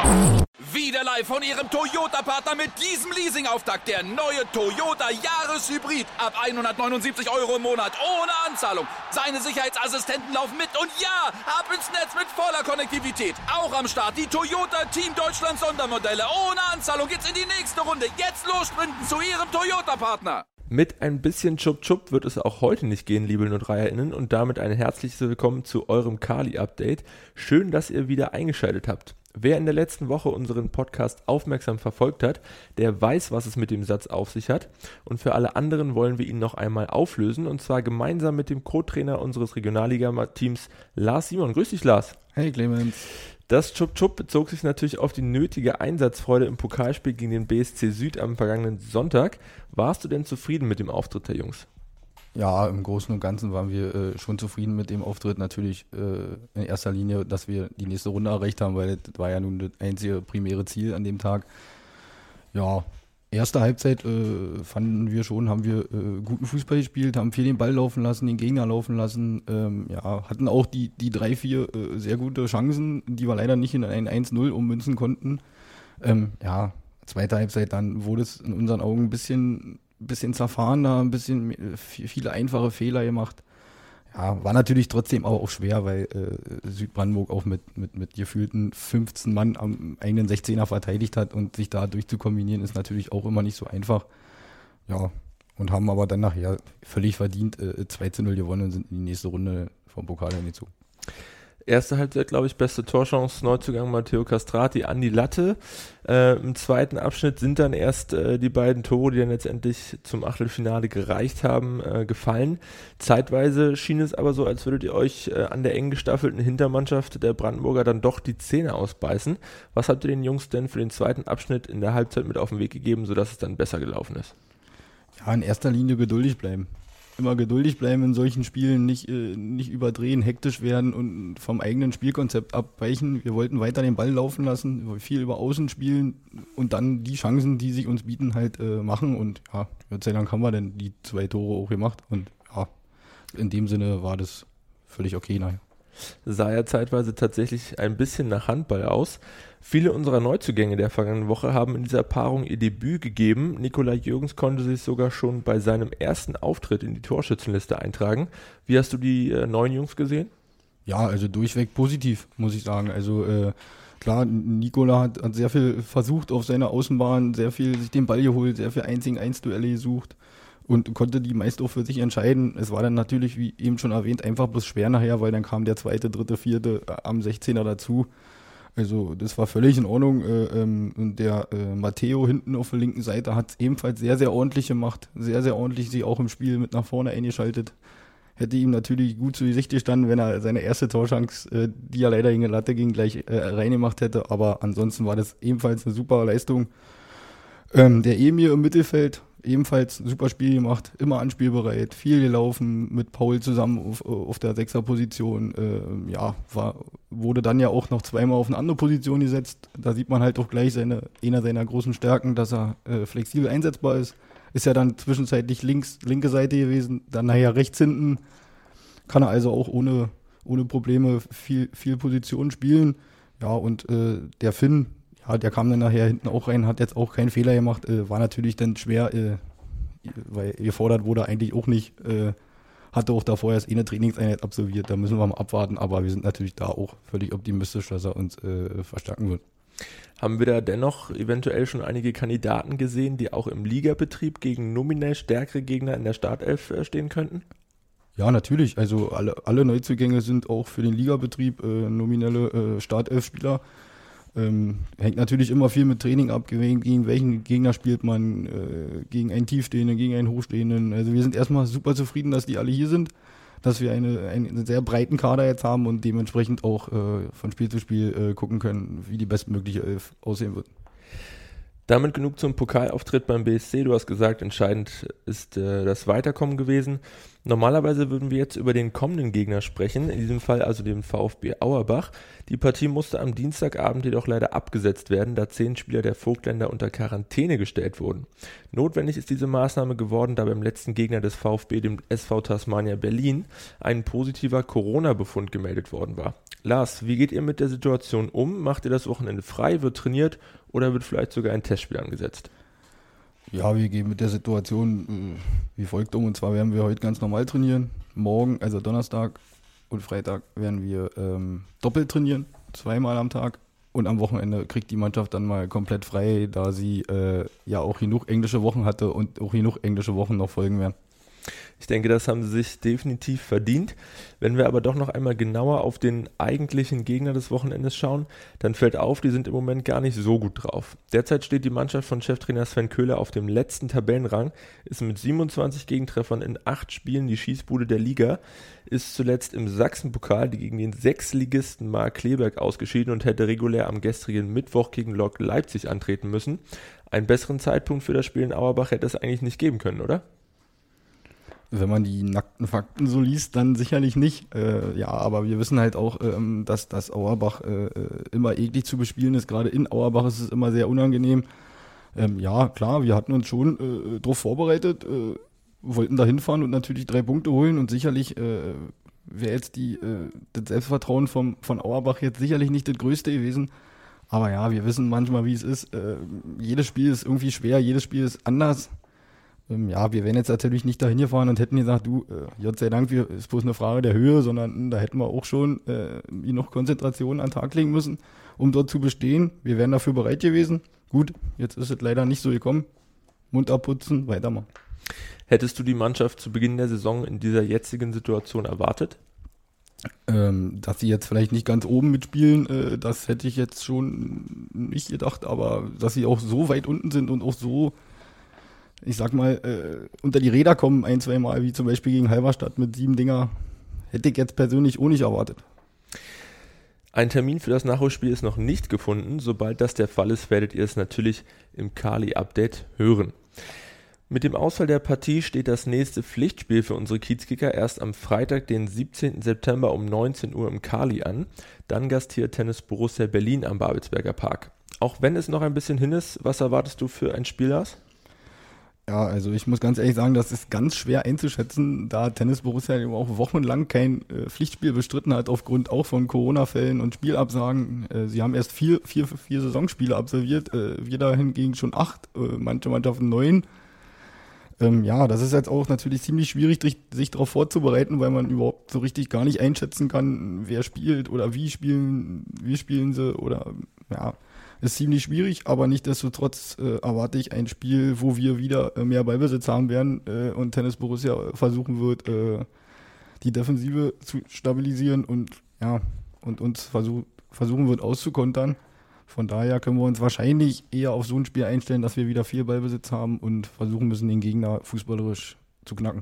Wieder live von Ihrem Toyota-Partner mit diesem Leasing-Auftakt. Der neue Toyota Jahreshybrid. Ab 179 € im Monat. Ohne Anzahlung. Seine Sicherheitsassistenten laufen mit. Und ja, ab ins Netz mit voller Konnektivität. Auch am Start die Toyota Team Deutschland Sondermodelle. Ohne Anzahlung geht's in die nächste Runde. Jetzt los sprinten zu Ihrem Toyota-Partner. Mit ein bisschen Chup-Chup wird es auch heute nicht gehen, liebe 03erInnen, und damit ein herzliches Willkommen zu eurem Kali-Update. Schön, dass ihr wieder eingeschaltet habt. Wer in der letzten Woche unseren Podcast aufmerksam verfolgt hat, der weiß, was es mit dem Satz auf sich hat. Und für alle anderen wollen wir ihn noch einmal auflösen, und zwar gemeinsam mit dem Co-Trainer unseres Regionalliga-Teams, Lars Simon. Grüß dich, Lars. Hey, Clemens. Das Chup-Chup bezog sich natürlich auf die nötige Einsatzfreude im Pokalspiel gegen den BSC Süd am vergangenen Sonntag. Warst du denn zufrieden mit dem Auftritt der Jungs? Ja, im Großen und Ganzen waren wir schon zufrieden mit dem Auftritt. Natürlich in erster Linie, dass wir die nächste Runde erreicht haben, weil das war ja nun das einzige primäre Ziel an dem Tag. Ja, erste Halbzeit fanden wir schon, haben wir guten Fußball gespielt, haben viel den Ball laufen lassen, den Gegner laufen lassen. Hatten auch die 3-4 sehr gute Chancen, die wir leider nicht in ein 1-0 ummünzen konnten. Zweite Halbzeit, dann wurde es in unseren Augen ein bisschen zerfahrener, ein bisschen viele einfache Fehler gemacht. Ja, war natürlich trotzdem auch schwer, weil Südbrandenburg auch mit gefühlten 15 Mann am eigenen 16er verteidigt hat, und sich da durchzukombinieren ist natürlich auch immer nicht so einfach. Ja, und haben aber dann nachher völlig verdient 2-0 gewonnen und sind in die nächste Runde vom Pokal eingezogen. Erste Halbzeit, glaube ich, beste Torchance, Neuzugang Matteo Castrati an die Latte. Im zweiten Abschnitt sind dann erst die beiden Tore, die dann letztendlich zum Achtelfinale gereicht haben, gefallen. Zeitweise schien es aber so, als würdet ihr euch an der eng gestaffelten Hintermannschaft der Brandenburger dann doch die Zähne ausbeißen. Was habt ihr den Jungs denn für den zweiten Abschnitt in der Halbzeit mit auf den Weg gegeben, sodass es dann besser gelaufen ist? Ja, in erster Linie geduldig bleiben. Immer geduldig bleiben in solchen Spielen, nicht überdrehen, hektisch werden und vom eigenen Spielkonzept abweichen. Wir wollten weiter den Ball laufen lassen, viel über Außen spielen und dann die Chancen, die sich uns bieten, halt machen. Und ja, Gott sei Dank haben wir dann die 2 Tore auch gemacht. Und ja, in dem Sinne war das völlig okay nachher. Sah ja zeitweise tatsächlich ein bisschen nach Handball aus. Viele unserer Neuzugänge der vergangenen Woche haben in dieser Paarung ihr Debüt gegeben. Nikolai Jürgens konnte sich sogar schon bei seinem ersten Auftritt in die Torschützenliste eintragen. Wie hast du die neuen Jungs gesehen? Ja, also durchweg positiv, muss ich sagen. Also klar, Nikola hat sehr viel versucht auf seiner Außenbahn, sehr viel sich den Ball geholt, sehr viel 1-gegen-1-Duelle gesucht und konnte die meist auch für sich entscheiden. Es war dann natürlich, wie eben schon erwähnt, einfach bloß schwer nachher, weil dann kam der 2., 3., 4. am 16er dazu. Also das war völlig in Ordnung. Und der Matteo hinten auf der linken Seite hat es ebenfalls sehr, sehr ordentlich gemacht. Sehr, sehr ordentlich sich auch im Spiel mit nach vorne eingeschaltet. Hätte ihm natürlich gut zu Gesicht gestanden, wenn er seine erste Torchance, die er leider gegen die Latte ging, gleich reingemacht hätte. Aber ansonsten war das ebenfalls eine super Leistung. Der Emir im Mittelfeld, ebenfalls ein super Spiel gemacht, immer anspielbereit, viel gelaufen, mit Paul zusammen auf der 6er-Position. Wurde dann ja auch noch zweimal auf eine andere Position gesetzt. Da sieht man halt auch gleich einer seiner großen Stärken, dass er flexibel einsetzbar ist. Ist ja dann zwischenzeitlich linke Seite gewesen, dann nachher rechts hinten. Kann er also auch ohne Probleme viel Position spielen. Ja, und der Finn, ja, der kam dann nachher hinten auch rein, hat jetzt auch keinen Fehler gemacht, war natürlich dann schwer, weil gefordert wurde eigentlich auch nicht, hatte auch davor erst eine Trainingseinheit absolviert, da müssen wir mal abwarten, aber wir sind natürlich da auch völlig optimistisch, dass er uns verstärken wird. Haben wir da dennoch eventuell schon einige Kandidaten gesehen, die auch im Ligabetrieb gegen nominell stärkere Gegner in der Startelf stehen könnten? Ja, natürlich, also alle Neuzugänge sind auch für den Ligabetrieb nominelle Startelf-Spieler. Hängt natürlich immer viel mit Training ab, gegen welchen Gegner spielt man, gegen einen Tiefstehenden, gegen einen Hochstehenden. Also wir sind erstmal super zufrieden, dass die alle hier sind, dass wir einen sehr breiten Kader jetzt haben und dementsprechend auch von Spiel zu Spiel gucken können, wie die bestmögliche Elf aussehen wird. Damit genug zum Pokalauftritt beim BSC. Du hast gesagt, entscheidend ist das Weiterkommen gewesen. Normalerweise würden wir jetzt über den kommenden Gegner sprechen, in diesem Fall also den VfB Auerbach. Die Partie musste am Dienstagabend jedoch leider abgesetzt werden, da 10 Spieler der Vogtländer unter Quarantäne gestellt wurden. Notwendig ist diese Maßnahme geworden, da beim letzten Gegner des VfB, dem SV Tasmania Berlin, ein positiver Corona-Befund gemeldet worden war. Lars, wie geht ihr mit der Situation um? Macht ihr das Wochenende frei, wird trainiert oder wird vielleicht sogar ein Testspiel angesetzt? Ja, wir gehen mit der Situation wie folgt um. Und zwar werden wir heute ganz normal trainieren. Morgen, also Donnerstag und Freitag, werden wir doppelt trainieren, 2-mal am Tag. Und am Wochenende kriegt die Mannschaft dann mal komplett frei, da sie ja auch genug englische Wochen hatte und auch genug englische Wochen noch folgen werden. Ich denke, das haben sie sich definitiv verdient. Wenn wir aber doch noch einmal genauer auf den eigentlichen Gegner des Wochenendes schauen, dann fällt auf, die sind im Moment gar nicht so gut drauf. Derzeit steht die Mannschaft von Cheftrainer Sven Köhler auf dem letzten Tabellenrang, ist mit 27 Gegentreffern in 8 Spielen die Schießbude der Liga, ist zuletzt im Sachsenpokal gegen den 6-Ligisten Mark Kleberg ausgeschieden und hätte regulär am gestrigen Mittwoch gegen Lok Leipzig antreten müssen. Einen besseren Zeitpunkt für das Spiel in Auerbach hätte es eigentlich nicht geben können, oder? Wenn man die nackten Fakten so liest, dann sicherlich nicht. Ja, aber wir wissen halt auch, dass Auerbach immer eklig zu bespielen ist. Gerade in Auerbach ist es immer sehr unangenehm. Ja, klar, wir hatten uns schon darauf vorbereitet, wollten da hinfahren und natürlich 3 Punkte holen. Und sicherlich wäre jetzt das Selbstvertrauen von Auerbach jetzt sicherlich nicht das Größte gewesen. Aber ja, wir wissen manchmal, wie es ist. Jedes Spiel ist irgendwie schwer, jedes Spiel ist anders. Ja, wir wären jetzt natürlich nicht dahin gefahren und hätten gesagt, du, Gott sei Dank, ist bloß eine Frage der Höhe, sondern da hätten wir auch schon noch Konzentration an den Tag legen müssen, um dort zu bestehen. Wir wären dafür bereit gewesen. Gut, jetzt ist es leider nicht so gekommen. Mund abputzen, weitermachen. Hättest du die Mannschaft zu Beginn der Saison in dieser jetzigen Situation erwartet? Dass sie jetzt vielleicht nicht ganz oben mitspielen, das hätte ich jetzt schon nicht gedacht, aber dass sie auch so weit unten sind und auch so, ich sag mal, unter die Räder kommen 1-2 Mal, wie zum Beispiel gegen Halberstadt mit 7 Dinger, hätte ich jetzt persönlich auch nicht erwartet. Ein Termin für das Nachholspiel ist noch nicht gefunden. Sobald das der Fall ist, werdet ihr es natürlich im Kali-Update hören. Mit dem Ausfall der Partie steht das nächste Pflichtspiel für unsere Kiezkicker erst am Freitag, den 17. September um 19 Uhr im Kali an. Dann gastiert Tennis Borussia Berlin am Babelsberger Park. Auch wenn es noch ein bisschen hin ist, was erwartest du für ein Spiel, Lars? Ja, also ich muss ganz ehrlich sagen, das ist ganz schwer einzuschätzen, da Tennis Borussia eben auch wochenlang kein Pflichtspiel bestritten hat, aufgrund auch von Corona-Fällen und Spielabsagen. Sie haben erst vier Saisonspiele absolviert, wir da hingegen schon 8, manche Mannschaften 9. Ja, das ist jetzt auch natürlich ziemlich schwierig, sich darauf vorzubereiten, weil man überhaupt so richtig gar nicht einschätzen kann, wer spielt oder wie spielen sie oder ja. Ist ziemlich schwierig, aber nichtsdestotrotz erwarte ich ein Spiel, wo wir wieder mehr Ballbesitz haben werden und Tennis Borussia versuchen wird, die Defensive zu stabilisieren und uns versuchen wird auszukontern. Von daher können wir uns wahrscheinlich eher auf so ein Spiel einstellen, dass wir wieder viel Ballbesitz haben und versuchen müssen, den Gegner fußballerisch zu knacken.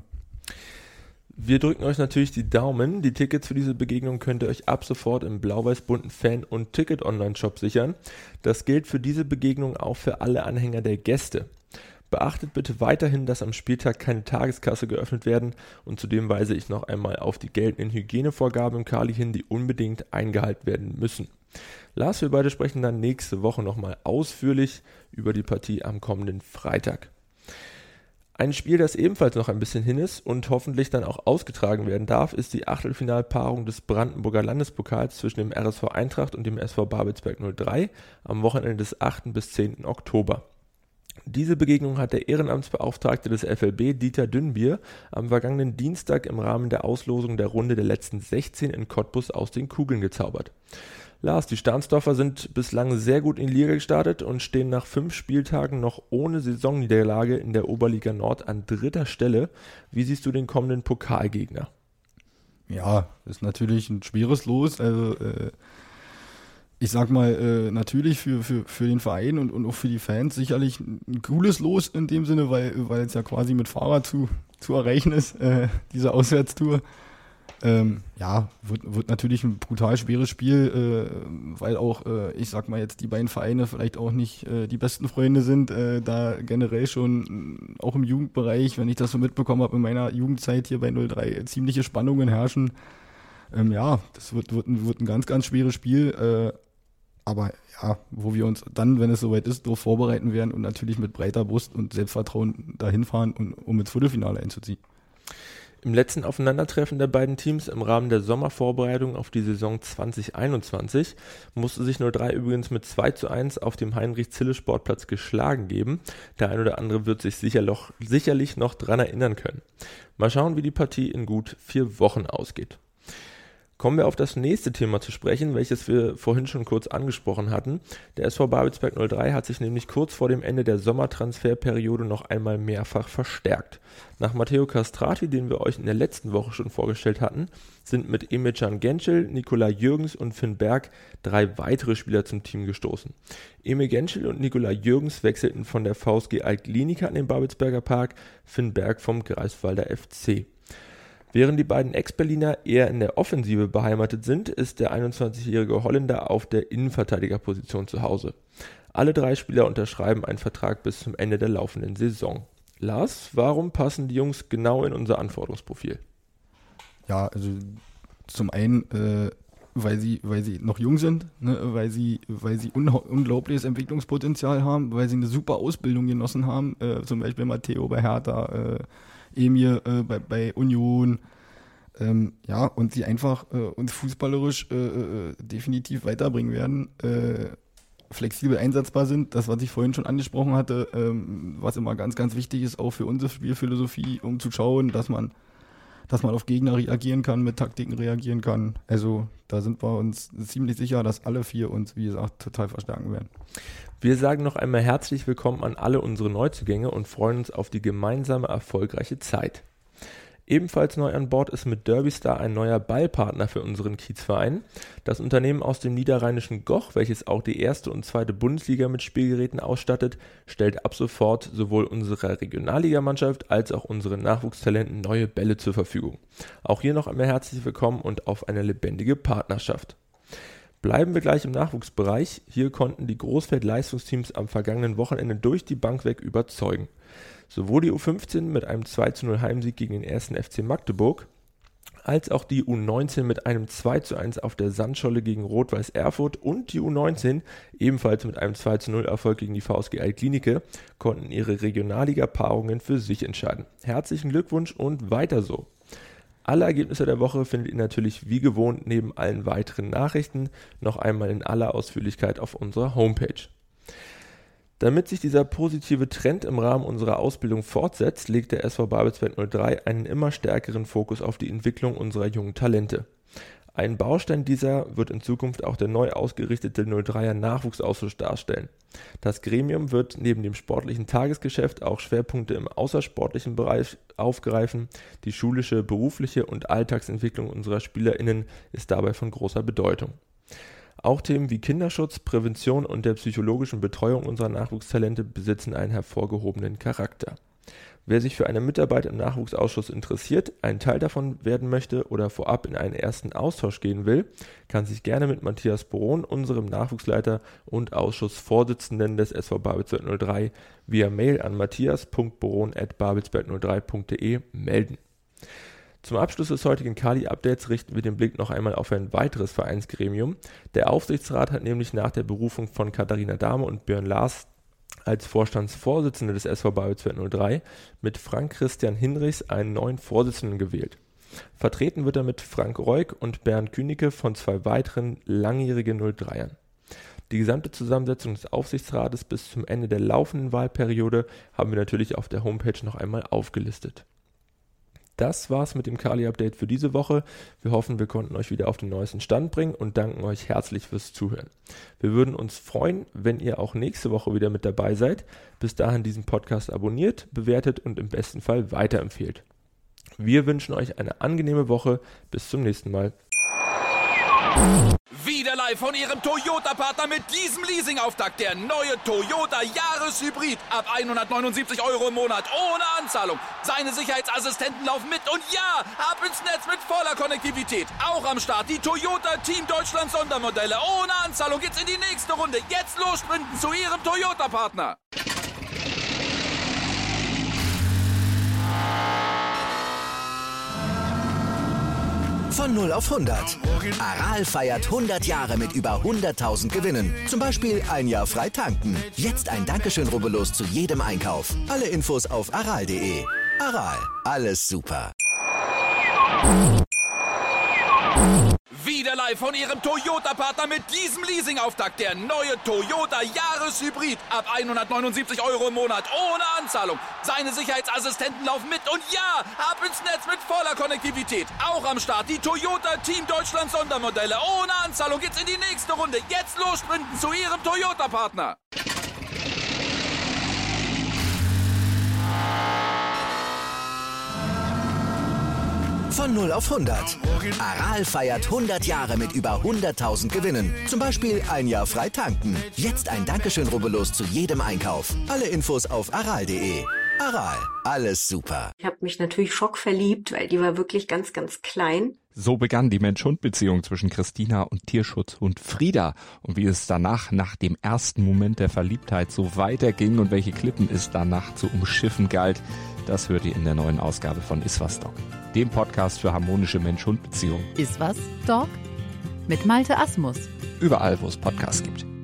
Wir drücken euch natürlich die Daumen. Die Tickets für diese Begegnung könnt ihr euch ab sofort im blau-weiß-bunten Fan- und Ticket-Online-Shop sichern. Das gilt für diese Begegnung auch für alle Anhänger der Gäste. Beachtet bitte weiterhin, dass am Spieltag keine Tageskasse geöffnet werden und zudem weise ich noch einmal auf die geltenden Hygienevorgaben im Kali hin, die unbedingt eingehalten werden müssen. Lars, wir beide sprechen dann nächste Woche nochmal ausführlich über die Partie am kommenden Freitag. Ein Spiel, das ebenfalls noch ein bisschen hin ist und hoffentlich dann auch ausgetragen werden darf, ist die Achtelfinalpaarung des Brandenburger Landespokals zwischen dem RSV Eintracht und dem SV Babelsberg 03 am Wochenende des 8. bis 10. Oktober. Diese Begegnung hat der Ehrenamtsbeauftragte des FLB, Dieter Dünnbier, am vergangenen Dienstag im Rahmen der Auslosung der Runde der letzten 16 in Cottbus aus den Kugeln gezaubert. Lars, die Stahnsdorfer sind bislang sehr gut in die Liga gestartet und stehen nach 5 Spieltagen noch ohne Saisonniederlage in der Oberliga Nord an 3. Stelle. Wie siehst du den kommenden Pokalgegner? Ja, ist natürlich ein schweres Los. Also ich sag mal, natürlich für den Verein und auch für die Fans sicherlich ein cooles Los in dem Sinne, weil es ja quasi mit Fahrrad zu erreichen ist, diese Auswärtstour. Ja, wird natürlich ein brutal schweres Spiel, weil auch, ich sag mal jetzt, die beiden Vereine vielleicht auch nicht die besten Freunde sind, da generell schon auch im Jugendbereich, wenn ich das so mitbekommen habe in meiner Jugendzeit hier bei 03, ziemliche Spannungen herrschen. Ja, das wird ein ganz, ganz schweres Spiel, aber ja, wo wir uns dann, wenn es soweit ist, darauf vorbereiten werden und natürlich mit breiter Brust und Selbstvertrauen dahin fahren, um ins Viertelfinale einzuziehen. Im letzten Aufeinandertreffen der beiden Teams im Rahmen der Sommervorbereitung auf die Saison 2021 musste sich 03 übrigens mit 2:1 auf dem Heinrich-Zille-Sportplatz geschlagen geben. Der ein oder andere wird sich sicherlich noch dran erinnern können. Mal schauen, wie die Partie in gut 4 Wochen ausgeht. Kommen wir auf das nächste Thema zu sprechen, welches wir vorhin schon kurz angesprochen hatten. Der SV Babelsberg 03 hat sich nämlich kurz vor dem Ende der Sommertransferperiode noch einmal mehrfach verstärkt. Nach Matteo Castrati, den wir euch in der letzten Woche schon vorgestellt hatten, sind mit Emilcan Genschel, Nikolai Jürgens und Finn Berg 3 weitere Spieler zum Team gestoßen. Emil Genschel und Nikolai Jürgens wechselten von der VSG Alt-Glienicke an den Babelsberger Park, Finn Berg vom Greifswalder FC. Während die beiden Ex-Berliner eher in der Offensive beheimatet sind, ist der 21-jährige Holländer auf der Innenverteidigerposition zu Hause. Alle 3 Spieler unterschreiben einen Vertrag bis zum Ende der laufenden Saison. Lars, warum passen die Jungs genau in unser Anforderungsprofil? Ja, also zum einen, weil sie noch jung sind, ne, weil sie unglaubliches Entwicklungspotenzial haben, weil sie eine super Ausbildung genossen haben, zum Beispiel Matteo bei Hertha, Emil bei Union, und sie einfach uns fußballerisch definitiv weiterbringen werden, flexibel einsetzbar sind, das, was ich vorhin schon angesprochen hatte, was immer ganz, ganz wichtig ist, auch für unsere Spielphilosophie, um zu schauen, dass man auf Gegner reagieren kann, mit Taktiken reagieren kann. Also da sind wir uns ziemlich sicher, dass alle 4 uns, wie gesagt, total verstärken werden. Wir sagen noch einmal herzlich willkommen an alle unsere Neuzugänge und freuen uns auf die gemeinsame erfolgreiche Zeit. Ebenfalls neu an Bord ist mit Derbystar ein neuer Ballpartner für unseren Kiezverein. Das Unternehmen aus dem niederrheinischen Goch, welches auch die 1. und 2. Bundesliga mit Spielgeräten ausstattet, stellt ab sofort sowohl unserer Regionalligamannschaft als auch unseren Nachwuchstalenten neue Bälle zur Verfügung. Auch hier noch einmal herzlich willkommen und auf eine lebendige Partnerschaft. Bleiben wir gleich im Nachwuchsbereich. Hier konnten die Großfeld-Leistungsteams am vergangenen Wochenende durch die Bank weg überzeugen. Sowohl die U15 mit einem 2:0 Heimsieg gegen den 1. FC Magdeburg, als auch die U19 mit einem 2:1 auf der Sandscholle gegen Rot-Weiß Erfurt und die U19 ebenfalls mit einem 2:0 Erfolg gegen die VSG Alt-Glienicke konnten ihre Regionalliga-Paarungen für sich entscheiden. Herzlichen Glückwunsch und weiter so! Alle Ergebnisse der Woche findet ihr natürlich wie gewohnt neben allen weiteren Nachrichten noch einmal in aller Ausführlichkeit auf unserer Homepage. Damit sich dieser positive Trend im Rahmen unserer Ausbildung fortsetzt, legt der SV Babelsberg 03 einen immer stärkeren Fokus auf die Entwicklung unserer jungen Talente. Ein Baustein dieser wird in Zukunft auch der neu ausgerichtete 03er Nachwuchsausschuss darstellen. Das Gremium wird neben dem sportlichen Tagesgeschäft auch Schwerpunkte im außersportlichen Bereich aufgreifen. Die schulische, berufliche und Alltagsentwicklung unserer SpielerInnen ist dabei von großer Bedeutung. Auch Themen wie Kinderschutz, Prävention und der psychologischen Betreuung unserer Nachwuchstalente besitzen einen hervorgehobenen Charakter. Wer sich für eine Mitarbeit im Nachwuchsausschuss interessiert, ein Teil davon werden möchte oder vorab in einen ersten Austausch gehen will, kann sich gerne mit Matthias Boron, unserem Nachwuchsleiter und Ausschussvorsitzenden des SV Babelsberg 03, via Mail an matthias.boron@babelsberg03.de melden. Zum Abschluss des heutigen Kali-Updates richten wir den Blick noch einmal auf ein weiteres Vereinsgremium. Der Aufsichtsrat hat nämlich nach der Berufung von Katharina Dahme und Björn Lars als Vorstandsvorsitzende des SV Babelsberg 03 mit Frank Christian Hinrichs einen neuen Vorsitzenden gewählt. Vertreten wird er mit Frank Reuk und Bernd Künicke von 2 weiteren langjährigen 03ern. Die gesamte Zusammensetzung des Aufsichtsrates bis zum Ende der laufenden Wahlperiode haben wir natürlich auf der Homepage noch einmal aufgelistet. Das war's mit dem Kali-Update für diese Woche. Wir hoffen, wir konnten euch wieder auf den neuesten Stand bringen und danken euch herzlich fürs Zuhören. Wir würden uns freuen, wenn ihr auch nächste Woche wieder mit dabei seid. Bis dahin diesen Podcast abonniert, bewertet und im besten Fall weiterempfehlt. Wir wünschen euch eine angenehme Woche. Bis zum nächsten Mal. Wieder live von Ihrem Toyota-Partner mit diesem Leasing-Auftakt. Der neue Toyota Jahreshybrid. Ab 179 € im Monat. Ohne Anzahlung. Seine Sicherheitsassistenten laufen mit. Und ja, ab ins Netz mit voller Konnektivität. Auch am Start die Toyota Team Deutschland Sondermodelle. Ohne Anzahlung geht's in die nächste Runde. Jetzt los sprinten zu Ihrem Toyota-Partner. Von 0 auf 100. Aral feiert 100 Jahre mit über 100.000 Gewinnen. Zum Beispiel ein Jahr frei tanken. Jetzt ein Dankeschön, rubbellos zu jedem Einkauf. Alle Infos auf aral.de. Aral, alles super. Wieder live von Ihrem Toyota-Partner mit diesem Leasing-Auftakt. Der neue Toyota Jahreshybrid. Ab 179 € im Monat. Ohne Anzahlung. Seine Sicherheitsassistenten laufen mit. Und ja, ab ins Netz mit voller Konnektivität. Auch am Start die Toyota Team Deutschland Sondermodelle. Ohne Anzahlung geht's in die nächste Runde. Jetzt los sprinten zu Ihrem Toyota-Partner. Von 0 auf 100. Aral feiert 100 Jahre mit über 100.000 Gewinnen. Zum Beispiel ein Jahr frei tanken. Jetzt ein Dankeschön, rubbellos zu jedem Einkauf. Alle Infos auf aral.de. Aral, alles super. Ich habe mich natürlich schockverliebt, weil die war wirklich ganz, ganz klein. So begann die Mensch-Hund-Beziehung zwischen Christina und Tierschutzhund Frieda. Und wie es danach, nach dem ersten Moment der Verliebtheit, so weiterging und welche Klippen es danach zu umschiffen galt, das hört ihr in der neuen Ausgabe von Iswas Dog, dem Podcast für harmonische Mensch-Hund-Beziehungen. Iswas Dog? Mit Malte Asmus. Überall, wo es Podcasts gibt.